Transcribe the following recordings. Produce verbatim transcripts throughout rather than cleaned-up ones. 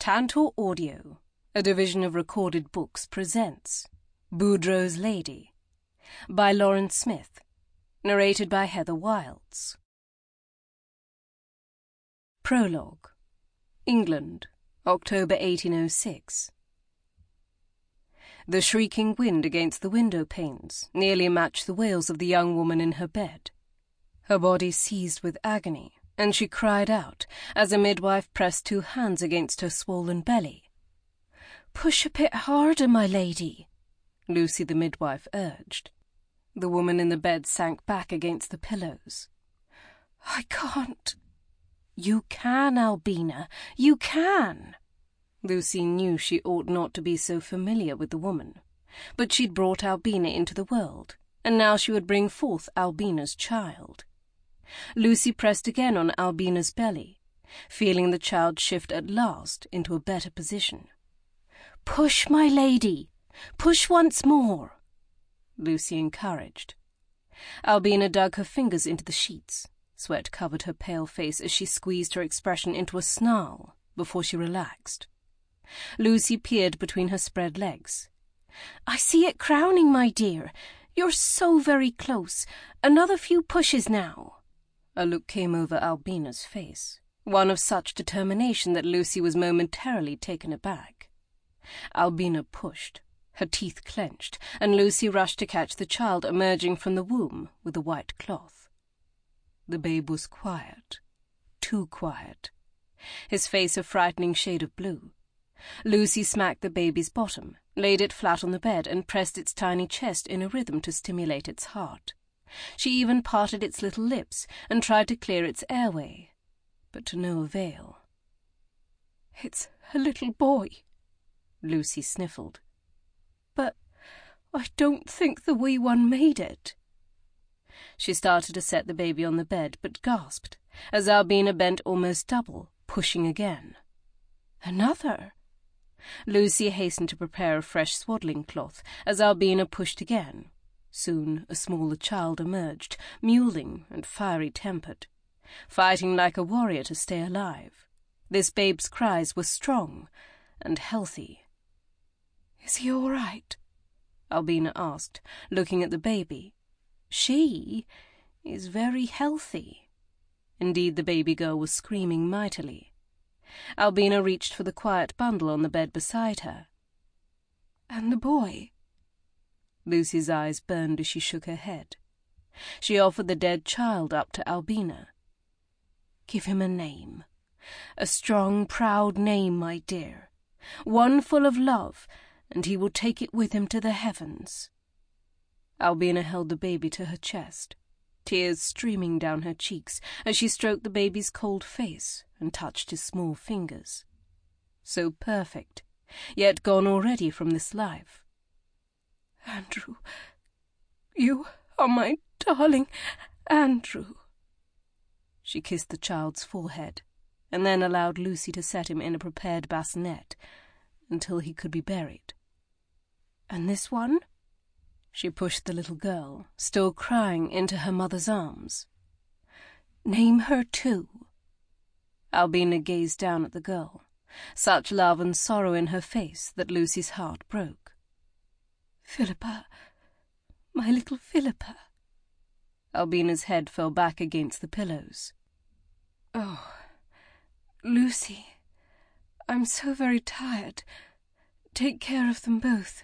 Tantor Audio, a division of Recorded Books, presents Boudreaux's Lady by Lawrence Smith, narrated by Heather Wilds. Prologue. England, October eighteen oh six. The shrieking wind against the window panes nearly matched the wails of the young woman in her bed. Her body seized with agony, and she cried out as a midwife pressed two hands against her swollen belly. "Push a bit harder, my lady," Lucy the midwife urged. The woman in the bed sank back against the pillows. "I can't." "You can, Albina, you can." Lucy knew she ought not to be so familiar with the woman, but she'd brought Albina into the world, and now she would bring forth Albina's child. Lucy pressed again on Albina's belly, feeling the child shift at last into a better position. "Push, my lady, push once more," Lucy encouraged. Albina dug her fingers into the sheets. Sweat covered her pale face as she squeezed her expression into a snarl before she relaxed. Lucy peered between her spread legs. "I see it crowning, my dear. You're so very close. Another few pushes now." A look came over Albina's face, one of such determination that Lucy was momentarily taken aback. Albina pushed, her teeth clenched, and Lucy rushed to catch the child emerging from the womb with the white cloth. The babe was quiet, too quiet, his face a frightening shade of blue. Lucy smacked the baby's bottom, laid it flat on the bed, and pressed its tiny chest in a rhythm to stimulate its heart. She even parted its little lips and tried to clear its airway, but to no avail. "It's a little boy," Lucy sniffled. "But I don't think the wee one made it." She started to set the baby on the bed, but gasped as Albina bent almost double, pushing again. "Another!" Lucy hastened to prepare a fresh swaddling cloth as Albina pushed again. Soon a smaller child emerged, mewling and fiery-tempered, fighting like a warrior to stay alive. This babe's cries were strong and healthy. "Is he all right?" Albina asked, looking at the baby. "She is very healthy." Indeed, the baby girl was screaming mightily. Albina reached for the quiet bundle on the bed beside her. "And the boy?" Lucy's eyes burned as she shook her head. She offered the dead child up to Albina. "Give him a name. A strong, proud name, my dear. One full of love, and he will take it with him to the heavens." Albina held the baby to her chest, tears streaming down her cheeks as she stroked the baby's cold face and touched his small fingers. So perfect, yet gone already from this life. "Andrew, you are my darling Andrew." She kissed the child's forehead, and then allowed Lucy to set him in a prepared bassinet until he could be buried. "And this one?" She pushed the little girl, still crying, into her mother's arms. "Name her too." Albina gazed down at the girl, such love and sorrow in her face that Lucy's heart broke. "Philippa, my little Philippa." Albina's head fell back against the pillows. "Oh, Lucy, I'm so very tired. Take care of them both,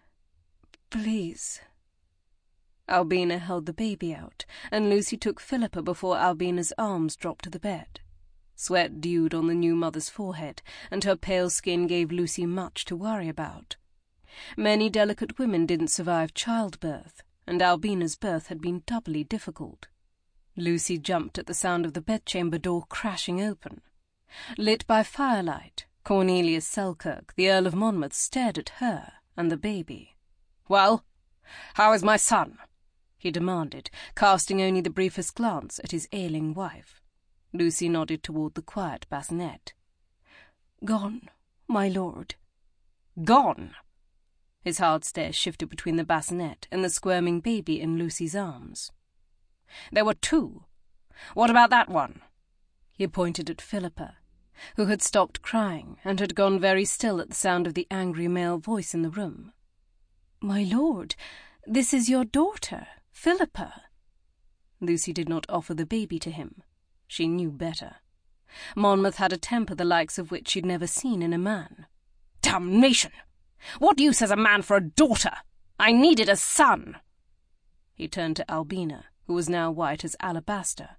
please." Albina held the baby out, and Lucy took Philippa before Albina's arms dropped to the bed. Sweat dewed on the new mother's forehead, and her pale skin gave Lucy much to worry about. Many delicate women didn't survive childbirth, and Albina's birth had been doubly difficult. Lucy jumped at the sound of the bedchamber door crashing open. Lit by firelight, Cornelius Selkirk, the Earl of Monmouth, stared at her and the baby. "Well, how is my son?" he demanded, casting only the briefest glance at his ailing wife. Lucy nodded toward the quiet bassinet. "Gone, my lord." "Gone?" His hard stare shifted between the bassinet and the squirming baby in Lucy's arms. "There were two. What about that one?" He pointed at Philippa. who had stopped crying and had gone very still at the sound of the angry male voice in the room. "My lord, this is your daughter, Philippa." Lucy did not offer the baby to him. She knew better. Monmouth had a temper the likes of which she'd never seen in a man. "Damnation! What use has a man for a daughter? I needed a son." He turned to Albina, who was now white as alabaster.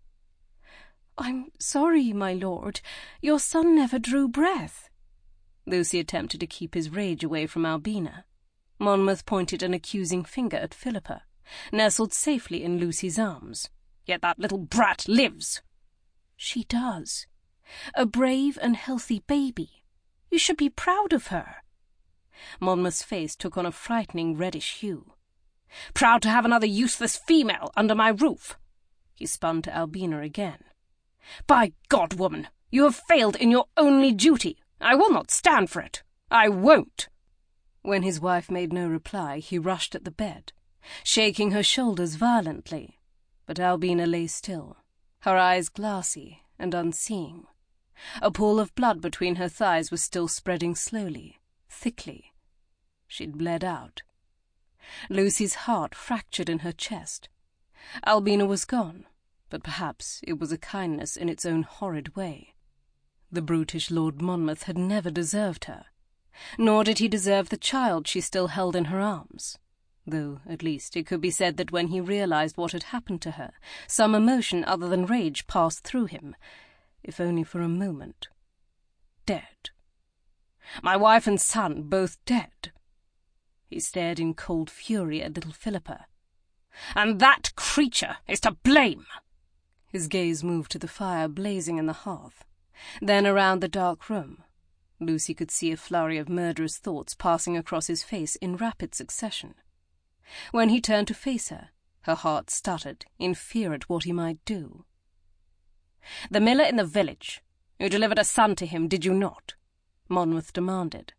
"I'm sorry, my lord. Your son never drew breath." Lucy attempted to keep his rage away from Albina. Monmouth pointed an accusing finger at Philippa, nestled safely in Lucy's arms. "Yet that little brat lives." "She does. A brave and healthy baby. You should be proud of her." Monmouth's face took on a frightening reddish hue. "Proud to have another useless female under my roof." He spun to Albina again. "By God, woman, you have failed in your only duty. I will not stand for it. I won't." When his wife made no reply, he rushed at the bed, shaking her shoulders violently. But Albina lay still, her eyes glassy and unseeing. A pool of blood between her thighs was still spreading slowly, thickly. She'd bled out. Lucy's heart fractured in her chest. Albina was gone, but perhaps it was a kindness in its own horrid way. The brutish Lord Monmouth had never deserved her, nor did he deserve the child she still held in her arms, though at least it could be said that when he realized what had happened to her, some emotion other than rage passed through him, if only for a moment. Dead. My wife and son both dead. He stared in cold fury at little Philippa. "And that creature is to blame!" His gaze moved to the fire blazing in the hearth, then around the dark room. Lucy could see a flurry of murderous thoughts passing across his face in rapid succession. When he turned to face her, her heart stuttered in fear at what he might do. "The miller in the village. You delivered a son to him, did you not?" Monmouth demanded.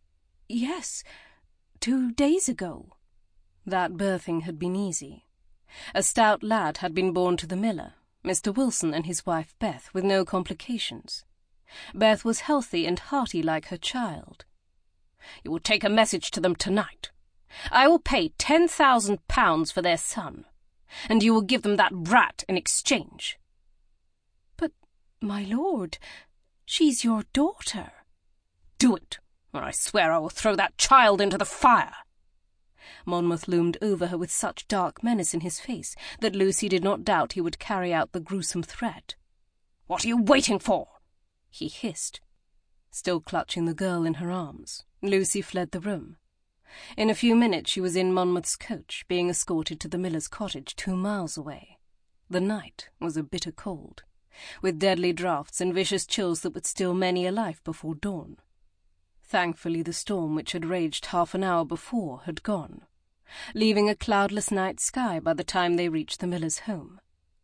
"Yes, two days ago." That birthing had been easy. A stout lad had been born to the miller, Mister Wilson, and his wife Beth, with no complications. Beth was healthy and hearty like her child. "You will take a message to them tonight. I will pay ten thousand pounds for their son, and you will give them that brat in exchange." "But, my lord, she's your daughter." "Do it, or I swear I will throw that child into the fire." Monmouth loomed over her with such dark menace in his face that Lucy did not doubt he would carry out the gruesome threat. "What are you waiting for?" he hissed. Still clutching the girl in her arms, Lucy fled the room. In a few minutes she was in Monmouth's coach, being escorted to the miller's cottage two miles away. The night was a bitter cold, with deadly draughts and vicious chills that would steal many a life before dawn. Thankfully the storm which had raged half an hour before had gone, leaving a cloudless night sky by the time they reached the miller's home.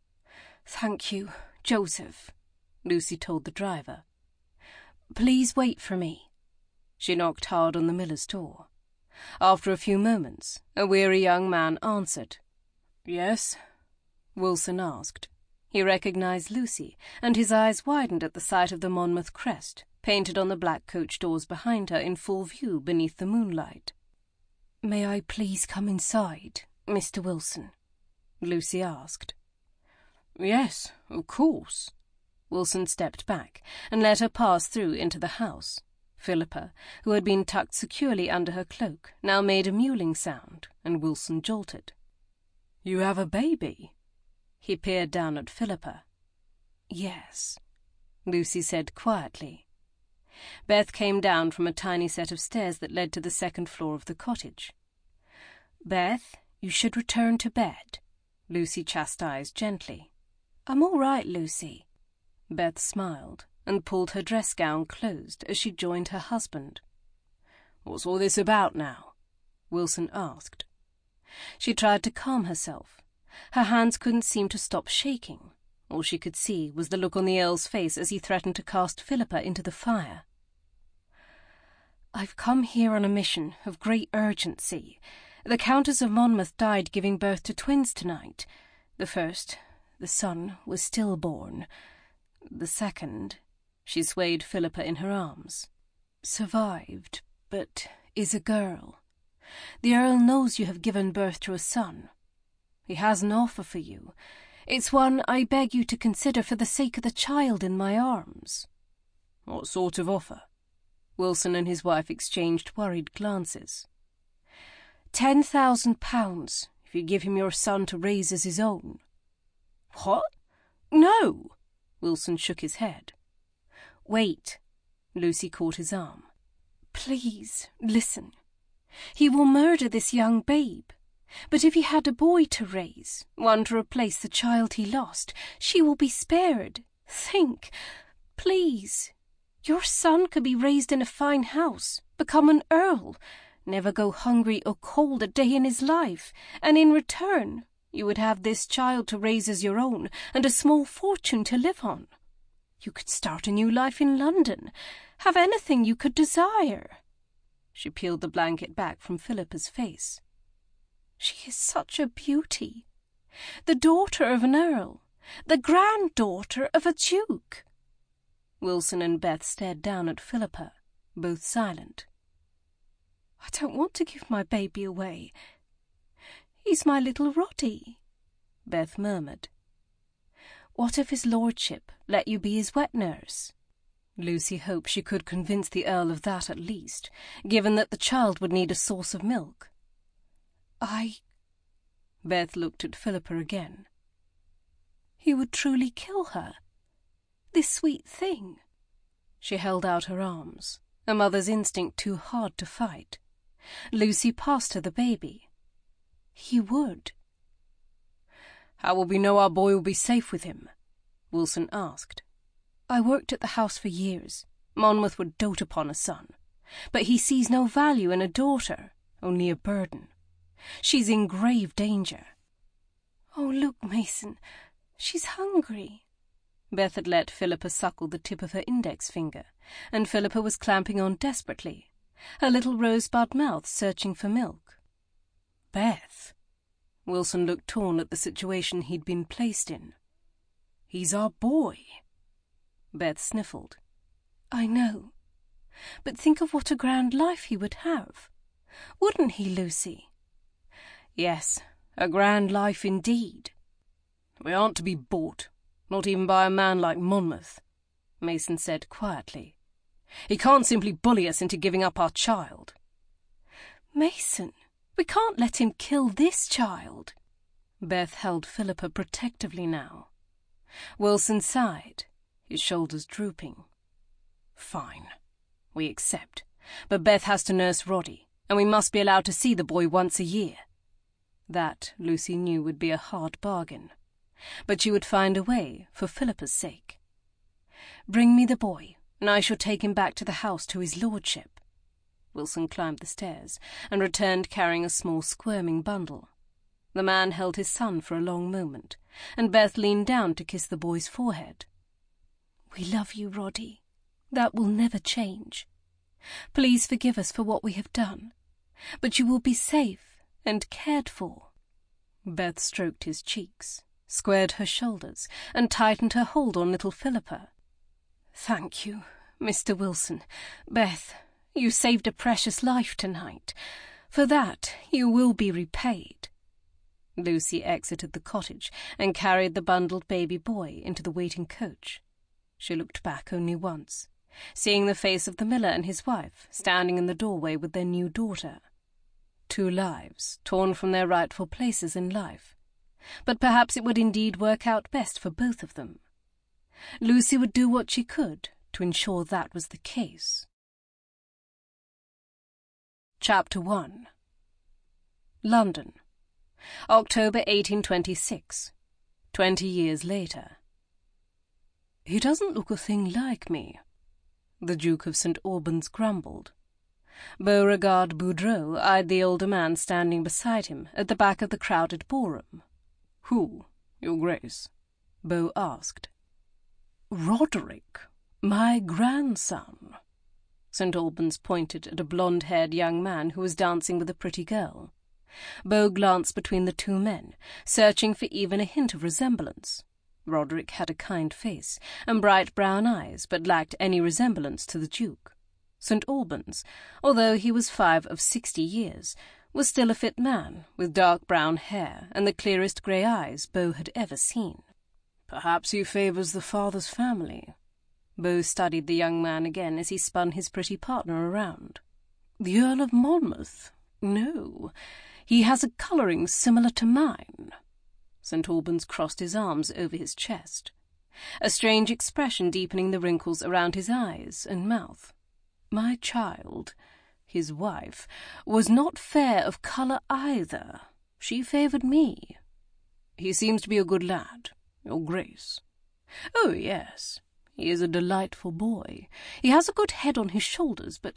"Thank you, Joseph," Lucy told the driver. "Please wait for me." She knocked hard on the miller's door. After a few moments, a weary young man answered. "Yes?" Wilson asked. He recognized Lucy, and his eyes widened at the sight of the Monmouth crest, painted on the black coach doors behind her in full view beneath the moonlight. "May I please come inside, Mister Wilson?" Lucy asked. "Yes, of course." Wilson stepped back and let her pass through into the house. Philippa, who had been tucked securely under her cloak, now made a mewling sound, and Wilson jolted. "You have a baby?" He peered down at Philippa. "Yes," Lucy said quietly. Beth came down from a tiny set of stairs that led to the second floor of the cottage. "Beth, you should return to bed," Lucy chastised gently. "I'm all right, Lucy." Beth smiled and pulled her dress gown closed as she joined her husband. "What's all this about now?" Wilson asked. She tried to calm herself. Her hands couldn't seem to stop shaking. All she could see was the look on the Earl's face as he threatened to cast Philippa into the fire. "I've come here on a mission of great urgency. The Countess of Monmouth died giving birth to twins tonight. The first, the son, was stillborn. The second..." She swayed Philippa in her arms. "Survived, but is a girl. The Earl knows you have given birth to a son. He has an offer for you. It's one I beg you to consider for the sake of the child in my arms." "What sort of offer?" Wilson and his wife exchanged worried glances. Ten thousand pounds, if you give him your son to raise as his own." "What? No!" Wilson shook his head. "Wait." Lucy caught his arm. "Please, listen. He will murder this young babe. But if he had a boy to raise, one to replace the child he lost, she will be spared. Think, please. Your son could be raised in a fine house, become an earl, never go hungry or cold a day in his life, and in return you would have this child to raise as your own and a small fortune to live on. You could start a new life in London, have anything you could desire." She peeled the blanket back from Philippa's face. "She is such a beauty. The daughter of an earl, the granddaughter of a duke." Wilson and Beth stared down at Philippa, both silent. "I don't want to give my baby away. He's my little Roddy," Beth murmured. "What if his lordship let you be his wet nurse?" Lucy hoped she could convince the Earl of that at least, given that the child would need a source of milk. I... Beth looked at Philippa again. "He would truly kill her? This sweet thing?" She held out her arms, a mother's instinct too hard to fight. Lucy passed her the baby. "He would." "How will we know our boy will be safe with him?" Wilson asked. "I worked at the house for years. Monmouth would dote upon a son. But he sees no value in a daughter, only a burden. She's in grave danger." "Oh, look, Mason, she's hungry." Beth had let Philippa suckle the tip of her index finger, and Philippa was clamping on desperately, her little rosebud mouth searching for milk. "Beth." Wilson looked torn at the situation he'd been placed in. "He's our boy." Beth sniffled. "I know. But think of what a grand life he would have. Wouldn't he, Lucy?" "Yes, a grand life indeed." "We aren't to be bought, not even by a man like Monmouth," Mason said quietly. "He can't simply bully us into giving up our child." "Mason, we can't let him kill this child." Beth held Philippa protectively now. Wilson sighed, his shoulders drooping. "Fine. We accept. But Beth has to nurse Roddy, and we must be allowed to see the boy once a year." That, Lucy knew, would be a hard bargain. But she would find a way, for Philippa's sake. "Bring me the boy, and I shall take him back to the house to his lordship." Wilson climbed the stairs, and returned carrying a small squirming bundle. The man held his son for a long moment, and Beth leaned down to kiss the boy's forehead. "We love you, Roddy. That will never change. Please forgive us for what we have done, but you will be safe and cared for." Beth stroked his cheeks, squared her shoulders, and tightened her hold on little Philippa. "Thank you, Mister Wilson. Beth, you saved a precious life tonight. For that you will be repaid." Lucy exited the cottage and carried the bundled baby boy into the waiting coach. She looked back only once, seeing the face of the miller and his wife standing in the doorway with their new daughter. Two lives, torn from their rightful places in life. But perhaps it would indeed work out best for both of them. Lucy would do what she could to ensure that was the case. Chapter one. London, October eighteen twenty-six, twenty years later. "He doesn't look a thing like me," the Duke of Saint Albans grumbled. Beauregard Boudreau eyed the older man standing beside him at the back of the crowded ballroom. "Who, Your Grace?" Beau asked. "Roderick, my grandson." Saint Albans pointed at a blonde-haired young man who was dancing with a pretty girl. Beau glanced between the two men, searching for even a hint of resemblance. Roderick had a kind face, and bright brown eyes, but lacked any resemblance to the Duke. Saint Albans, although he was five of sixty years, was still a fit man, with dark brown hair and the clearest grey eyes Beau had ever seen. "Perhaps he favours the father's family." Beau studied the young man again as he spun his pretty partner around. "The Earl of Monmouth? No, he has a colouring similar to mine." Saint Albans crossed his arms over his chest, a strange expression deepening the wrinkles around his eyes and mouth. "My child, his wife, was not fair of colour either. She favoured me. He seems to be a good lad, your Grace." "Oh, yes, he is a delightful boy. He has a good head on his shoulders, but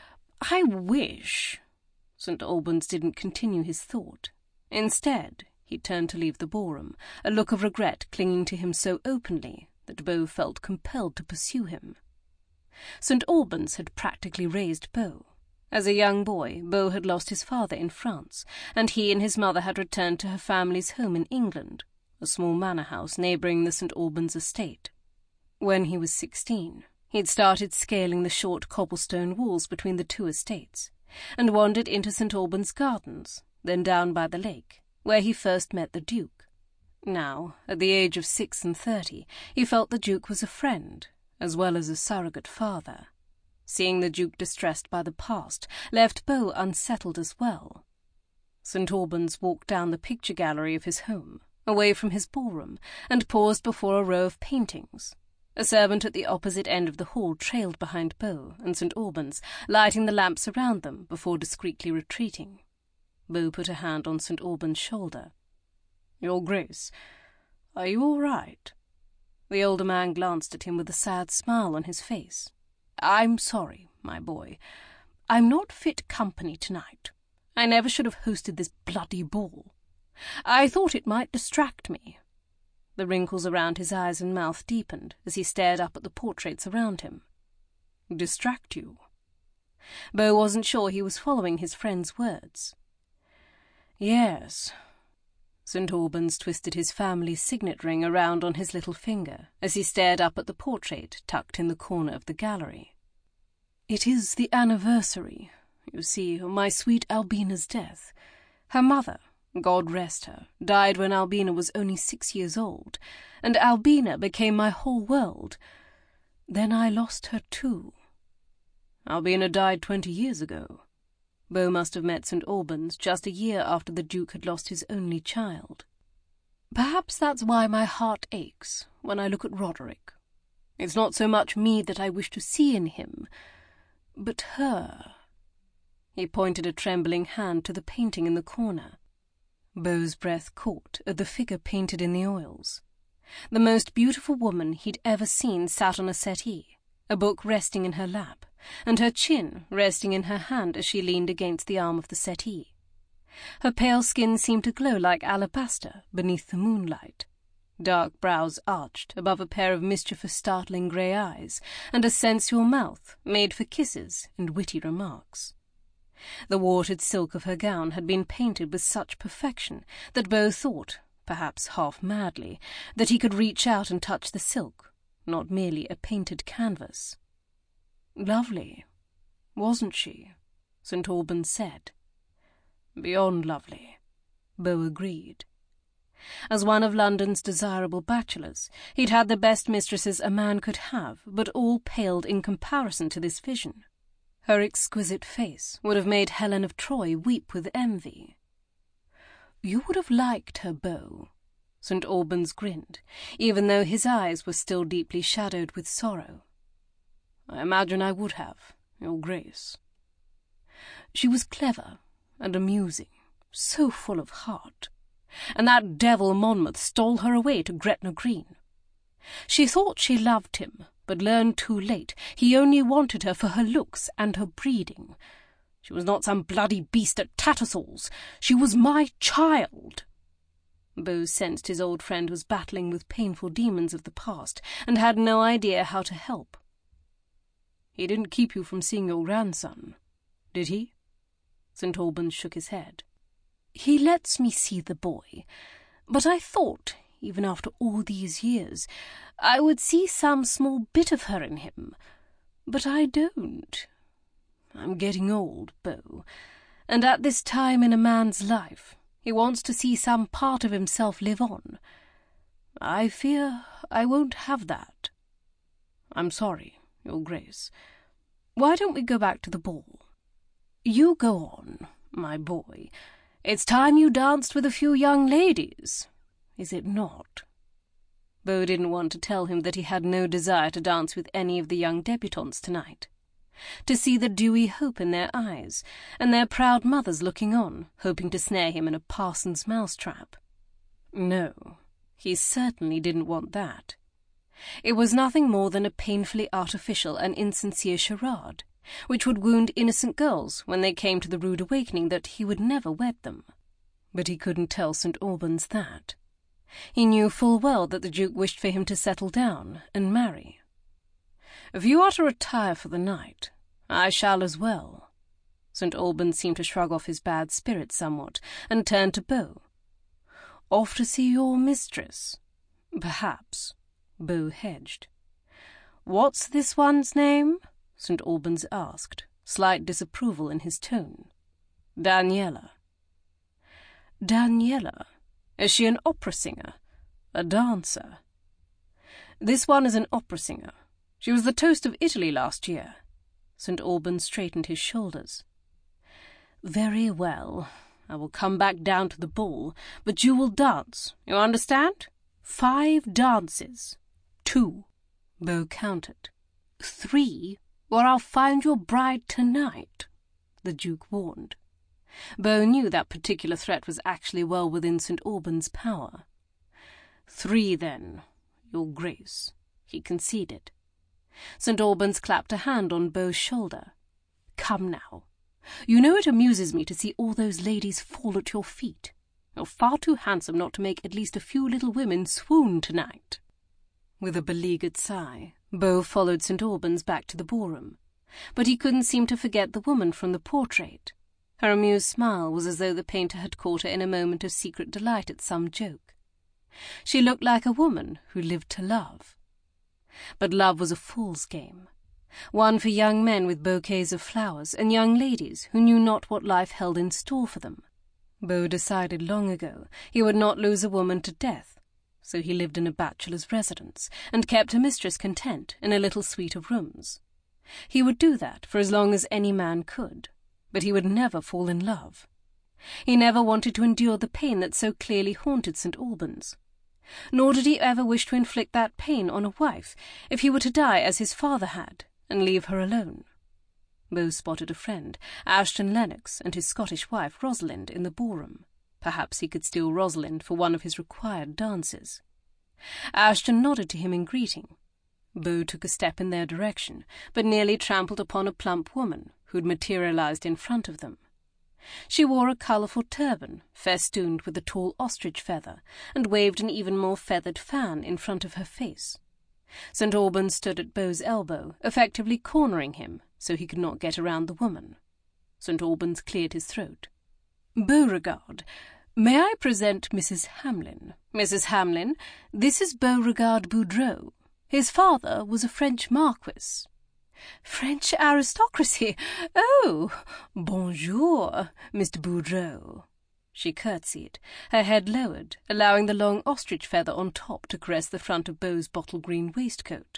I wish—" Saint Albans didn't continue his thought. Instead, he turned to leave the ballroom, a look of regret clinging to him so openly that Beau felt compelled to pursue him. Saint Albans had practically raised Beau. As a young boy, Beau had lost his father in France, and he and his mother had returned to her family's home in England, a small manor house neighbouring the Saint Albans estate. When he was sixteen, he'd started scaling the short cobblestone walls between the two estates, and wandered into Saint Albans Gardens, then down by the lake, where he first met the Duke. Now, at the age of six and thirty, he felt the Duke was a friend, as well as a surrogate father. Seeing the Duke distressed by the past left Beau unsettled as well. Saint Albans walked down the picture gallery of his home, away from his ballroom, and paused before a row of paintings. A servant at the opposite end of the hall trailed behind Beau and Saint Albans, lighting the lamps around them before discreetly retreating. Beau put a hand on Saint Albans' shoulder. "Your Grace, are you all right?" The older man glanced at him with a sad smile on his face. "I'm sorry, my boy. I'm not fit company tonight. I never should have hosted this bloody ball. I thought it might distract me." The wrinkles around his eyes and mouth deepened as he stared up at the portraits around him. "Distract you?" Beau wasn't sure he was following his friend's words. "Yes." Saint Albans twisted his family's signet ring around on his little finger as he stared up at the portrait tucked in the corner of the gallery. "It is the anniversary, you see, of my sweet Albina's death. Her mother, God rest her, died when Albina was only six years old, and Albina became my whole world. Then I lost her too." "Albina died twenty years ago." Beau must have met Saint Albans just a year after the Duke had lost his only child. "Perhaps that's why my heart aches when I look at Roderick. It's not so much me that I wish to see in him, but her." He pointed a trembling hand to the painting in the corner. Beau's breath caught at the figure painted in the oils. The most beautiful woman he'd ever seen sat on a settee, a book resting in her lap, and her chin resting in her hand as she leaned against the arm of the settee. Her pale skin seemed to glow like alabaster beneath the moonlight. Dark brows arched above a pair of mischievous, startling grey eyes, and a sensual mouth made for kisses and witty remarks. The watered silk of her gown had been painted with such perfection that Beau thought, perhaps half madly, that he could reach out and touch the silk, not merely a painted canvas. "Lovely, wasn't she?" Saint Albans said. "Beyond lovely," Beau agreed. As one of London's desirable bachelors, he'd had the best mistresses a man could have, but all paled in comparison to this vision. Her exquisite face would have made Helen of Troy weep with envy. "You would have liked her, Beau." Saint Albans grinned, even though his eyes were still deeply shadowed with sorrow. "I imagine I would have, your Grace." "She was clever and amusing, so full of heart. And that devil Monmouth stole her away to Gretna Green. She thought she loved him, but learned too late he only wanted her for her looks and her breeding. She was not some bloody beast at Tattersall's. She was my child." Beau sensed his old friend was battling with painful demons of the past, and had no idea how to help. "He didn't keep you from seeing your grandson, did he?" Saint Albans shook his head. "He lets me see the boy, but I thought even after all these years, I would see some small bit of her in him. But I don't. I'm getting old, Beau, and at this time in a man's life he wants to see some part of himself live on. I fear I won't have that. I'm sorry, Your Grace. Why don't we go back to the ball? You go on, my boy. It's time you danced with a few young ladies, is it not? Beau didn't want to tell him that he had no desire to dance with any of the young debutantes tonight, to see the dewy hope in their eyes, and their proud mothers looking on, hoping to snare him in a parson's mousetrap. No, he certainly didn't want that. It was nothing more than a painfully artificial and insincere charade, which would wound innocent girls when they came to the rude awakening that he would never wed them. But he couldn't tell Saint Albans that. He knew full well that the Duke wished for him to settle down and marry. If you are to retire for the night, I shall as well. Saint Albans seemed to shrug off his bad spirits somewhat, and turned to Beau. Off to see your mistress? Perhaps. Beau hedged. What's this one's name? Saint Albans asked, slight disapproval in his tone. Daniela. Daniela? Is she an opera singer? A dancer? This one is an opera singer. She was the toast of Italy last year. Saint Albans straightened his shoulders. Very well. I will come back down to the ball, but you will dance. You understand? Five dances. Two. Beau counted. Three, or I'll find your bride tonight, the Duke warned. Beau knew that particular threat was actually well within Saint Albans' power. Three, then, Your Grace, he conceded. Saint Albans clapped a hand on Beau's shoulder. Come now. You know it amuses me to see all those ladies fall at your feet. You're far too handsome not to make at least a few little women swoon tonight. With a beleaguered sigh, Beau followed Saint Albans back to the ballroom, but he couldn't seem to forget the woman from the portrait. Her amused smile was as though the painter had caught her in a moment of secret delight at some joke. She looked like a woman who lived to love. But love was a fool's game, one for young men with bouquets of flowers and young ladies who knew not what life held in store for them. Beau decided long ago he would not lose a woman to death, so he lived in a bachelor's residence and kept a mistress content in a little suite of rooms. He would do that for as long as any man could, but he would never fall in love. He never wanted to endure the pain that so clearly haunted Saint Albans. Nor did he ever wish to inflict that pain on a wife if he were to die as his father had, and leave her alone. Beau spotted a friend, Ashton Lennox, and his Scottish wife, Rosalind, in the ballroom. Perhaps he could steal Rosalind for one of his required dances. Ashton nodded to him in greeting. Beau took a step in their direction, but nearly trampled upon a plump woman who had materialized in front of them. She wore a colourful turban, festooned with a tall ostrich feather, and waved an even more feathered fan in front of her face. Saint Albans stood at Beau's elbow, effectively cornering him, so he could not get around the woman. Saint Albans cleared his throat. Beauregard, may I present Missus Hamlin? Missus Hamlin, this is Beauregard Boudreau. His father was a French marquis. French aristocracy? Oh, bonjour, Mister Boudreau. She curtsied, her head lowered, allowing the long ostrich feather on top to caress the front of Beau's bottle-green waistcoat.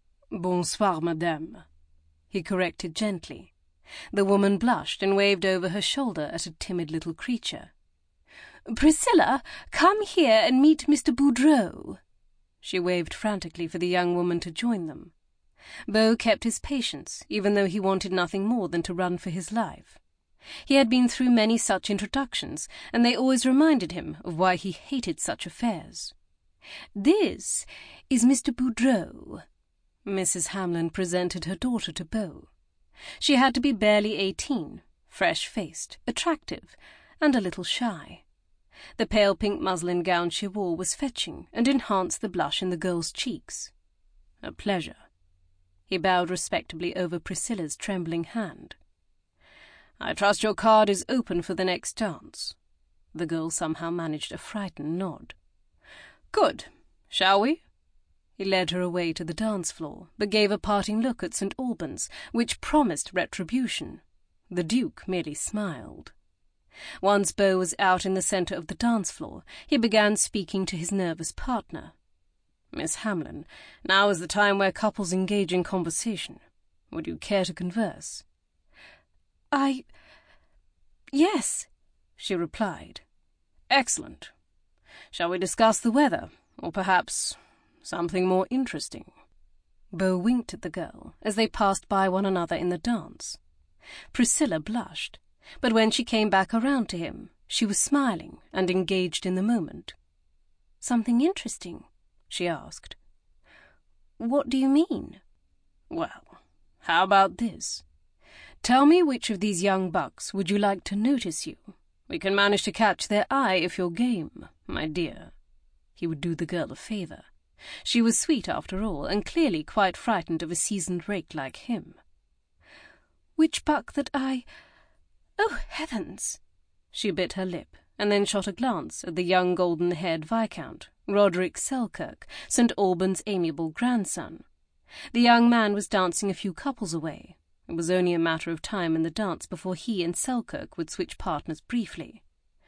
Bonsoir, madame, he corrected gently. The woman blushed and waved over her shoulder at a timid little creature. Priscilla, come here and meet Mister Boudreau. She waved frantically for the young woman to join them. Beau kept his patience, even though he wanted nothing more than to run for his life. He had been through many such introductions, and they always reminded him of why he hated such affairs. This is Mister Boudreau. Missus Hamlin presented her daughter to Beau. She had to be barely eighteen, fresh-faced, attractive, and a little shy. The pale pink muslin gown she wore was fetching and enhanced the blush in the girl's cheeks. A pleasure. He bowed respectably over Priscilla's trembling hand. I trust your card is open for the next dance. The girl somehow managed a frightened nod. Good. Shall we? He led her away to the dance floor, but gave a parting look at Saint Albans, which promised retribution. The Duke merely smiled. Once Beau was out in the centre of the dance floor, he began speaking to his nervous partner. Miss Hamlin, now is the time where couples engage in conversation. Would you care to converse? I... yes, she replied. Excellent. Shall we discuss the weather, or perhaps something more interesting? Beau winked at the girl as they passed by one another in the dance. Priscilla blushed, but when she came back around to him, she was smiling and engaged in the moment. Something interesting? She asked. What do you mean? Well, how about this? Tell me which of these young bucks would you like to notice you? We can manage to catch their eye if you're game, my dear. He would do the girl a favour. She was sweet after all, and clearly quite frightened of a seasoned rake like him. Which buck that I... Oh, heavens! She bit her lip, and then shot a glance at the young golden-haired Viscount, Roderick Selkirk, Saint Albans' amiable grandson. The young man was dancing a few couples away. It was only a matter of time in the dance before he and Selkirk would switch partners briefly.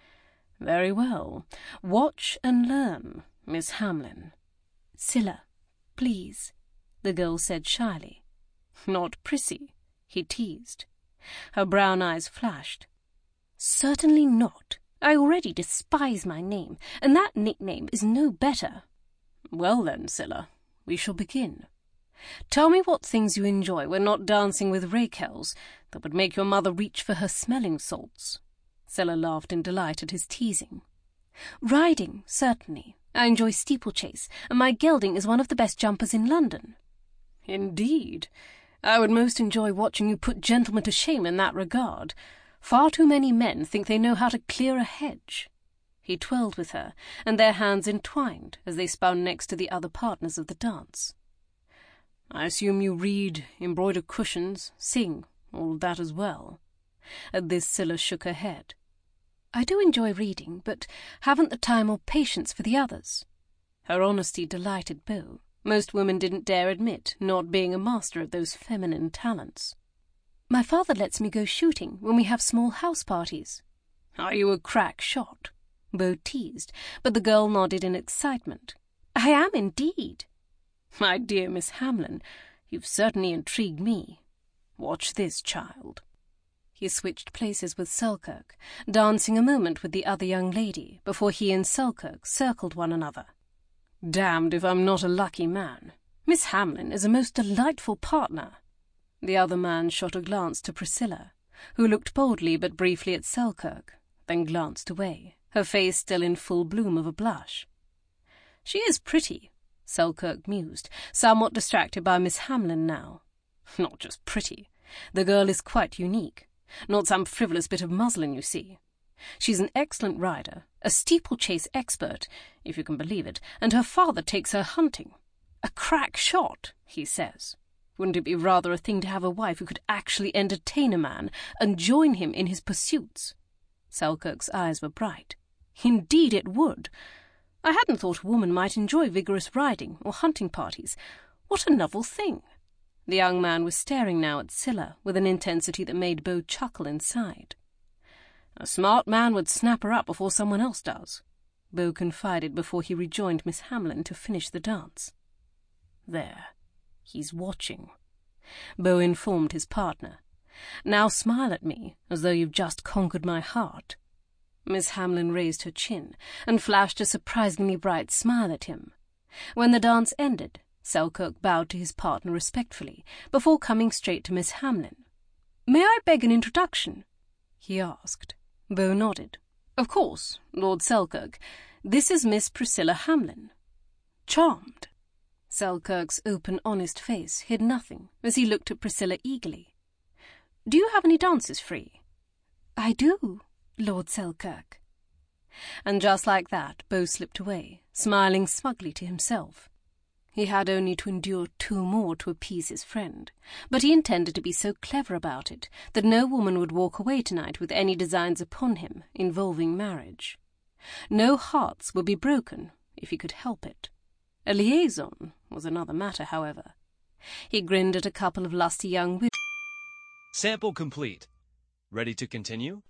Very well. Watch and learn, Miss Hamlin. Scylla, please, the girl said shyly. Not Prissy, he teased. Her brown eyes flashed. Certainly not. I already despise my name, and that nickname is no better. Well then, Scylla, we shall begin. Tell me what things you enjoy when not dancing with rakels that would make your mother reach for her smelling salts. Scylla laughed in delight at his teasing. Riding, certainly. I enjoy steeplechase, and my gelding is one of the best jumpers in London. Indeed. I would most enjoy watching you put gentlemen to shame in that regard. Far too many men think they know how to clear a hedge. He twirled with her, and their hands entwined as they spun next to the other partners of the dance. I assume you read, embroider cushions, sing, all that as well. At this Scylla shook her head. I do enjoy reading, but haven't the time or patience for the others. Her honesty delighted Beau. Most women didn't dare admit not being a master of those feminine talents. My father lets me go shooting when we have small house parties. Are you a crack shot? Beau teased, but the girl nodded in excitement. I am indeed. My dear Miss Hamlin, you've certainly intrigued me. Watch this, child. He switched places with Selkirk, dancing a moment with the other young lady before he and Selkirk circled one another. Damned if I'm not a lucky man. Miss Hamlin is a most delightful partner. The other man shot a glance to Priscilla, who looked boldly but briefly at Selkirk, then glanced away, her face still in full bloom of a blush. She is pretty, Selkirk mused, somewhat distracted by Miss Hamlin now. Not just pretty. The girl is quite unique. Not some frivolous bit of muslin, you see. She's an excellent rider, a steeplechase expert, if you can believe it, and her father takes her hunting. A crack shot, he says. Wouldn't it be rather a thing to have a wife who could actually entertain a man and join him in his pursuits? Selkirk's eyes were bright. Indeed it would. I hadn't thought a woman might enjoy vigorous riding or hunting parties. What a novel thing! The young man was staring now at Scylla with an intensity that made Beau chuckle inside. A smart man would snap her up before someone else does, Beau confided before he rejoined Miss Hamlin to finish the dance. There, he's watching, Beau informed his partner. Now smile at me, as though you've just conquered my heart. Miss Hamlin raised her chin and flashed a surprisingly bright smile at him. When the dance ended, Selkirk bowed to his partner respectfully, before coming straight to Miss Hamlin. "May I beg an introduction?" he asked. Beau nodded. "Of course, Lord Selkirk. This is Miss Priscilla Hamlin." "Charmed." Selkirk's open, honest face hid nothing as he looked at Priscilla eagerly. "Do you have any dances free?" "I do, Lord Selkirk." And just like that, Beau slipped away, smiling smugly to himself. He had only to endure two more to appease his friend, but he intended to be so clever about it that no woman would walk away tonight with any designs upon him involving marriage. No hearts would be broken if he could help it. A liaison was another matter, however. He grinned at a couple of lusty young widows. Sample complete. Ready to continue?